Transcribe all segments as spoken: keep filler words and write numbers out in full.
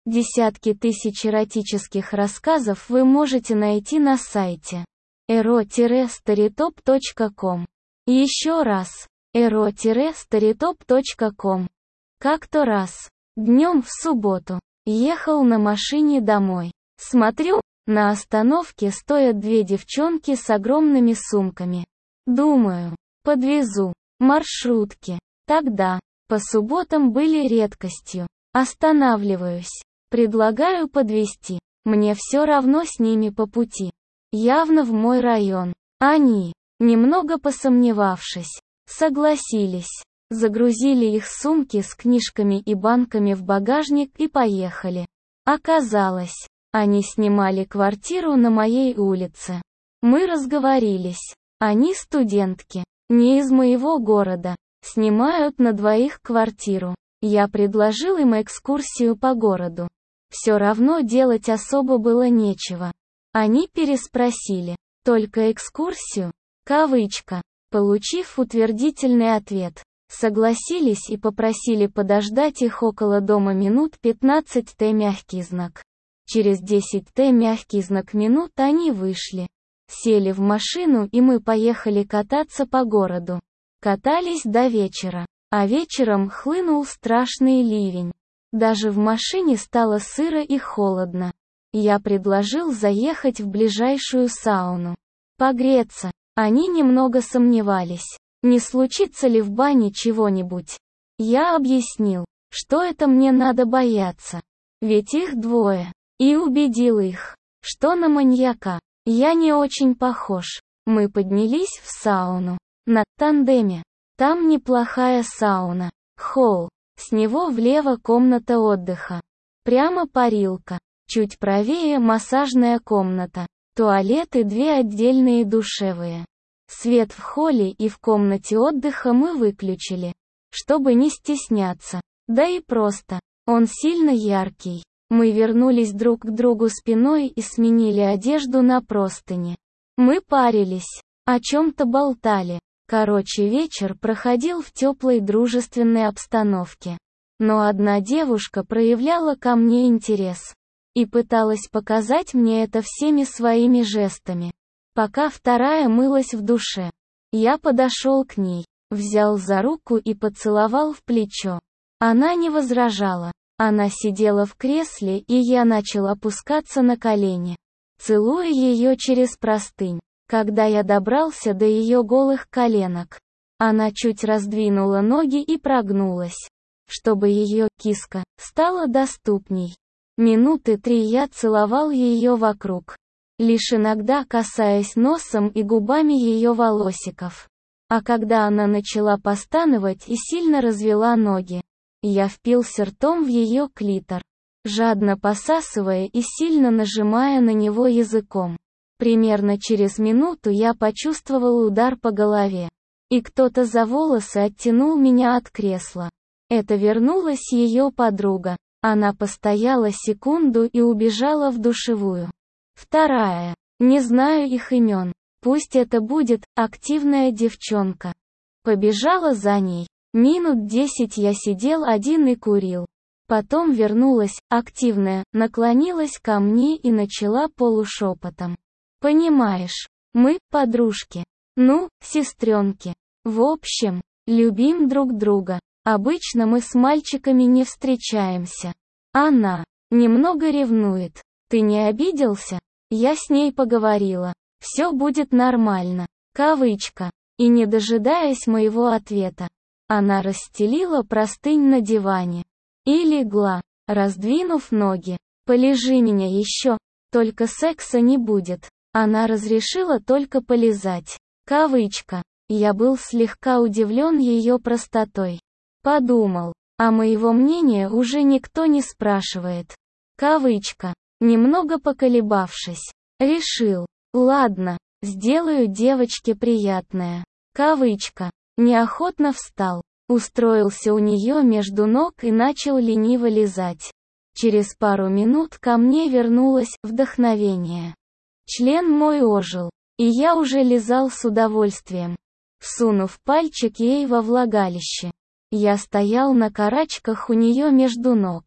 Десятки тысяч эротических рассказов вы можете найти на сайте эро старитоп точка ком. Еще раз, эро старитоп точка ком. Как-то раз, днем в субботу, ехал на машине домой. Смотрю, на остановке стоят две девчонки с огромными сумками. Думаю, подвезу. Маршрутки. Тогда, по субботам были редкостью. Останавливаюсь. Предлагаю подвезти. Мне все равно с ними по пути. Явно в мой район. Они, немного посомневавшись, согласились. Загрузили их сумки с книжками и банками в багажник и поехали. Оказалось, они снимали квартиру на моей улице. Мы разговорились. Они студентки, не из моего города, снимают на двоих квартиру. Я предложил им экскурсию по городу. Все равно делать особо было нечего. Они переспросили, только экскурсию? Кавычка. Получив утвердительный ответ, согласились и попросили подождать их около дома минут пятнадцать т мягкий знак. Через десять т мягкий знак минут они вышли. Сели в машину и мы поехали кататься по городу. Катались до вечера, а вечером хлынул страшный ливень. Даже в машине стало сыро и холодно. Я предложил заехать в ближайшую сауну. Погреться. Они немного сомневались, не случится ли в бане чего-нибудь. Я объяснил, что это мне надо бояться. Ведь их двое. И убедил их, что на маньяка я не очень похож. Мы поднялись в сауну. На тандеме. Там неплохая сауна. Холл. С него влево комната отдыха. Прямо парилка. Чуть правее массажная комната. Туалет и две отдельные душевые. Свет в холле и в комнате отдыха мы выключили, чтобы не стесняться. Да и просто. Он сильно яркий. Мы вернулись друг к другу спиной и сменили одежду на простыни. Мы парились. О чем-то болтали. Короче, вечер проходил в теплой дружественной обстановке. Но одна девушка проявляла ко мне интерес. И пыталась показать мне это всеми своими жестами. Пока вторая мылась в душе. Я подошел к ней, взял за руку и поцеловал в плечо. Она не возражала. Она сидела в кресле, и я начал опускаться на колени, целуя ее через простынь. Когда я добрался до ее голых коленок, она чуть раздвинула ноги и прогнулась, чтобы ее киска стала доступней. Минуты три я целовал ее вокруг, лишь иногда касаясь носом и губами ее волосиков. А когда она начала постановать и сильно развела ноги, я впился ртом в ее клитор, жадно посасывая и сильно нажимая на него языком. Примерно через минуту я почувствовал удар по голове, и кто-то за волосы оттянул меня от кресла. Это вернулась ее подруга. Она постояла секунду и убежала в душевую. Вторая. Не знаю их имен. Пусть это будет активная девчонка. Побежала за ней. Минут десять я сидел один и курил. Потом вернулась, активная, наклонилась ко мне и начала полушепотом. Понимаешь, мы подружки. Ну, сестренки. В общем, любим друг друга. Обычно мы с мальчиками не встречаемся. Она немного ревнует. Ты не обиделся? Я с ней поговорила. Все будет нормально. Кавычка. И не дожидаясь моего ответа, она расстелила простынь на диване. И легла, раздвинув ноги. Полежи меня еще, только секса не будет. Она разрешила только полизать. Кавычка. Я был слегка удивлен ее простотой. Подумал, а моего мнения уже никто не спрашивает. Кавычка. Немного поколебавшись, решил, ладно, сделаю девочке приятное. Кавычка. Неохотно встал, устроился у нее между ног и начал лениво лизать. Через пару минут ко мне вернулось вдохновение. Член мой ожил, и я уже лизал с удовольствием, всунув пальчик ей во влагалище. Я стоял на карачках у нее между ног.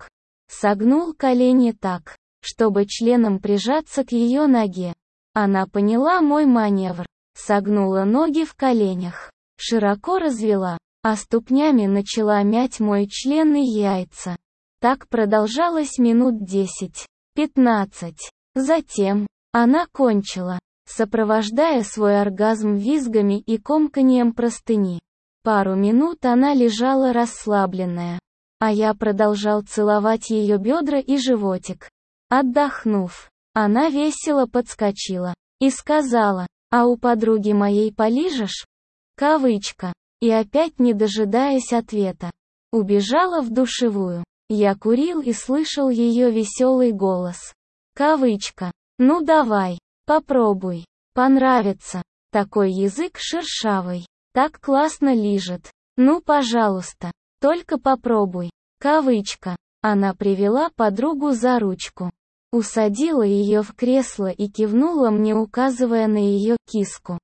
Согнул колени так, чтобы членом прижаться к ее ноге. Она поняла мой маневр, согнула ноги в коленях, широко развела, а ступнями начала мять мой член и яйца. Так продолжалось минут десять, пятнадцать. Затем она кончила, сопровождая свой оргазм визгами и комканьем простыни. Пару минут она лежала расслабленная, а я продолжал целовать ее бедра и животик. Отдохнув, она весело подскочила и сказала: «А у подруги моей полижешь?» Кавычка. И опять, не дожидаясь ответа, убежала в душевую. Я курил и слышал ее веселый голос. Кавычка. «Ну давай, попробуй. Понравится. Такой язык шершавый. Так классно лижет. Ну пожалуйста, только попробуй». Кавычка. Она привела подругу за ручку, усадила ее в кресло и кивнула мне, указывая на ее киску.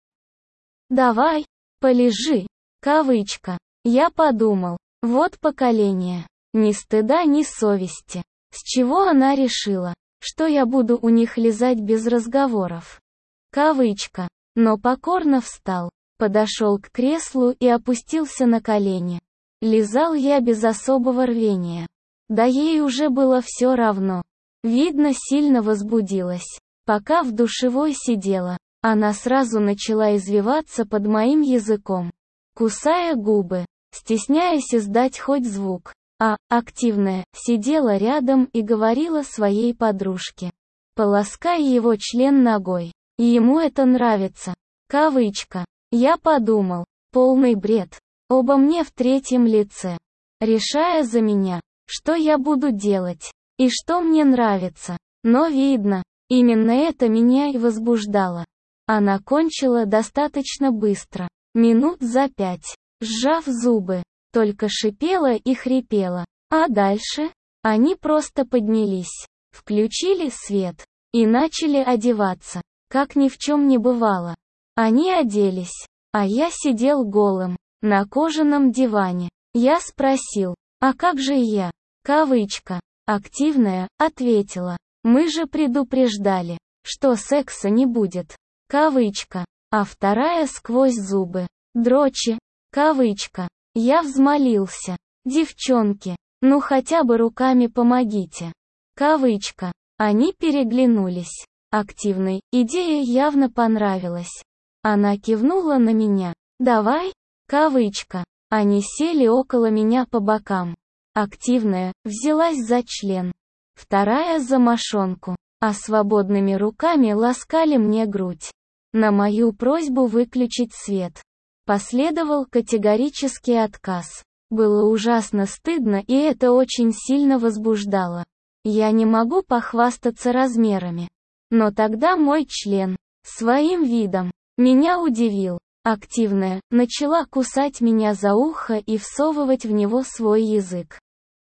«Давай, полежи». Кавычка. Я подумал, вот поколение. Ни стыда, ни совести. С чего она решила, что я буду у них лизать без разговоров? Кавычка. Но покорно встал, подошел к креслу и опустился на колени. Лизал я без особого рвения. Да ей уже было все равно. Видно, сильно возбудилась. Пока в душевой сидела, она сразу начала извиваться под моим языком, кусая губы, стесняясь издать хоть звук. А, активная, сидела рядом и говорила своей подружке: «Полоскай его член ногой. Ему это нравится». Кавычка. Я подумал, полный бред. Оба мне в третьем лице, решая за меня, что я буду делать и что мне нравится. Но видно, именно это меня и возбуждало. Она кончила достаточно быстро, минут за пять, сжав зубы, только шипела и хрипела. А дальше они просто поднялись, включили свет и начали одеваться, как ни в чем не бывало. Они оделись, а я сидел голым на кожаном диване. Я спросил: «А как же я?» Кавычка. Активная ответила: «Мы же предупреждали, что секса не будет». Кавычка. А вторая сквозь зубы: «Дрочи». Кавычка. Я взмолился: «Девчонки, ну хотя бы руками помогите». Кавычка. Они переглянулись. Активной идея явно понравилась. Она кивнула на меня. «Давай». Кавычка. Они сели около меня по бокам. Активная взялась за член, вторая за мошонку, а свободными руками ласкали мне грудь. На мою просьбу выключить свет последовал категорический отказ. Было ужасно стыдно, и это очень сильно возбуждало. Я не могу похвастаться размерами. Но тогда мой член своим видом меня удивил. Активная начала кусать меня за ухо и всовывать в него свой язык.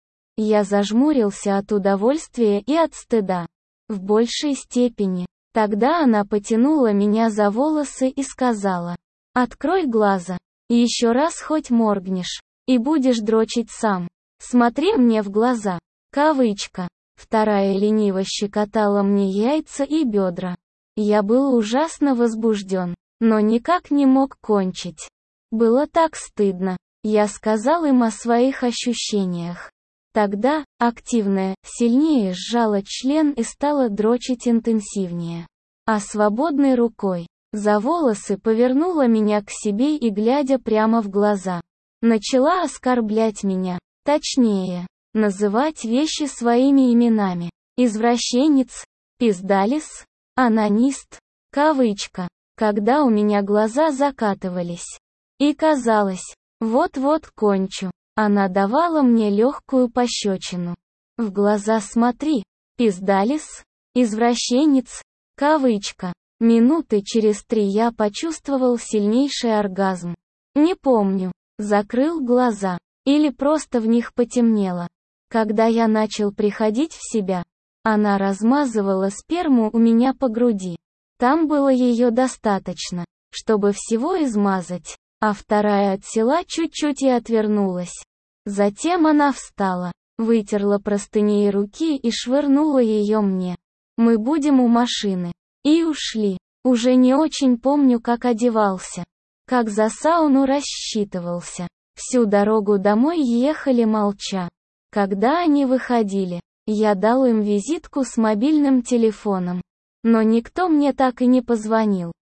Я зажмурился от удовольствия и от стыда. В большей степени. Тогда она потянула меня за волосы и сказала: «Открой глаза. Еще раз хоть моргнешь, и будешь дрочить сам. Смотри мне в глаза». Кавычка. Вторая лениво щекотала мне яйца и бедра. Я был ужасно возбужден, но никак не мог кончить. Было так стыдно. Я сказал им о своих ощущениях. Тогда активная сильнее сжала член и стала дрочить интенсивнее. А свободной рукой за волосы повернула меня к себе и, глядя прямо в глаза, начала оскорблять меня, точнее, называть вещи своими именами. Извращенец, пиздалис, анонист. Кавычка. Когда у меня глаза закатывались. И казалось, вот-вот кончу. Она давала мне легкую пощечину. В глаза смотри, пиздалис, извращенец. Кавычка. Минуты через три я почувствовал сильнейший оргазм. Не помню, закрыл глаза, или просто в них потемнело. Когда я начал приходить в себя, она размазывала сперму у меня по груди. Там было ее достаточно, чтобы всего измазать, а вторая отсела чуть-чуть и отвернулась. Затем она встала, вытерла простыней руки и швырнула ее мне. Мы будем у машины. И ушли. Уже не очень помню, как одевался. Как за сауну рассчитывался. Всю дорогу домой ехали молча. Когда они выходили, я дал им визитку с мобильным телефоном. Но никто мне так и не позвонил.